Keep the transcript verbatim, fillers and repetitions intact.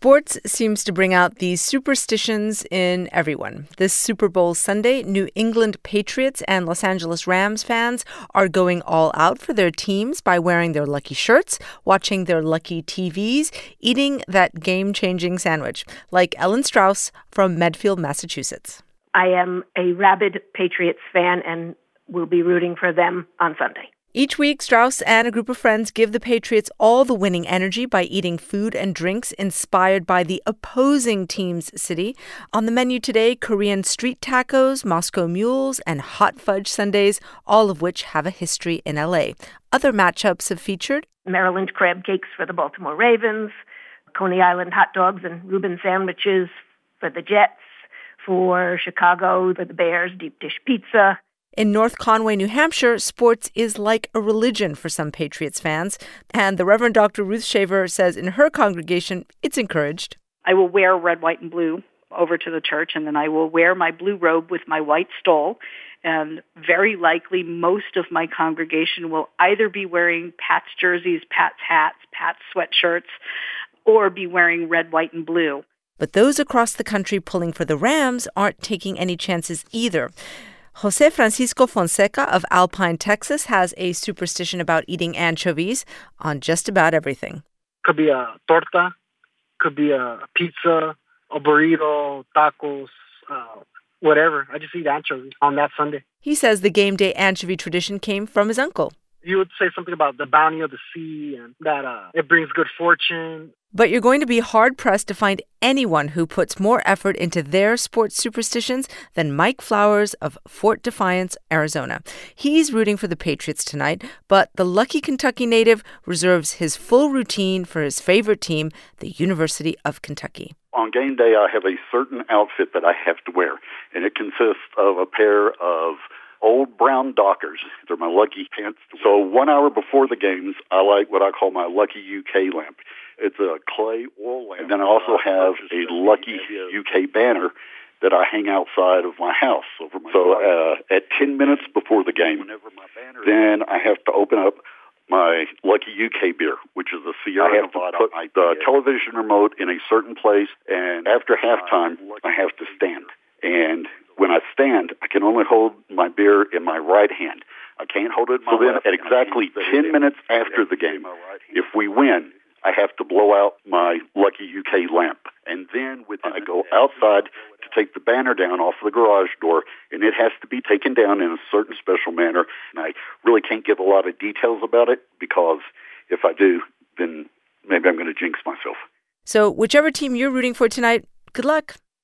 Sports seems to bring out these superstitions in everyone. This Super Bowl Sunday, New England Patriots and Los Angeles Rams fans are going all out for their teams by wearing their lucky shirts, watching their lucky T Vs, eating that game-changing sandwich, like Ellen Strauss from Medfield, Massachusetts. I am a rabid Patriots fan and will be rooting for them on Sunday. Each week, Strauss and a group of friends give the Patriots all the winning energy by eating food and drinks inspired by the opposing team's city. On the menu today, Korean street tacos, Moscow mules, and hot fudge sundaes, all of which have a history in L A. Other matchups have featured Maryland crab cakes for the Baltimore Ravens, Coney Island hot dogs and Reuben sandwiches for the Jets, for Chicago, for the Bears, deep dish pizza. In North Conway, New Hampshire, sports is like a religion for some Patriots fans. And the Reverend Doctor Ruth Shaver says in her congregation, it's encouraged. I will wear red, white, and blue over to the church, and then I will wear my blue robe with my white stole. And very likely most of my congregation will either be wearing Pat's jerseys, Pat's hats, Pat's sweatshirts, or be wearing red, white, and blue. But those across the country pulling for the Rams aren't taking any chances either. Jose Francisco Fonseca of Alpine, Texas, has a superstition about eating anchovies on just about everything. Could be a torta, could be a pizza, a burrito, tacos, uh, whatever. I just eat anchovies on that Sunday. He says the game day anchovy tradition came from his uncle. You would say something about the bounty of the sea and that uh, it brings good fortune. But you're going to be hard-pressed to find anyone who puts more effort into their sports superstitions than Mike Flowers of Fort Defiance, Arizona. He's rooting for the Patriots tonight, but the lucky Kentucky native reserves his full routine for his favorite team, the University of Kentucky. On game day, I have a certain outfit that I have to wear, and it consists of a pair of old brown Dockers. They're my lucky pants. So one hour before the games, I light what I call my Lucky U K lamp. It's a clay oil lamp. And then I also have a Lucky U K banner that I hang outside of my house. So uh, at ten minutes before the game, then I have to open up my Lucky U K beer, which is a Sierra Nevada. I have to put the television remote in a certain place, and after halftime, I have to stand. And when I stand, I can only hold my beer in my right hand. I can't hold it in my left. So then at exactly ten minutes after the game, if we win, I have to blow out my Lucky U K lamp. And then with I go outside to take the banner down off the garage door, and it has to be taken down in a certain special manner. And I really can't give a lot of details about it, because if I do, then maybe I'm going to jinx myself. So whichever team you're rooting for tonight, good luck.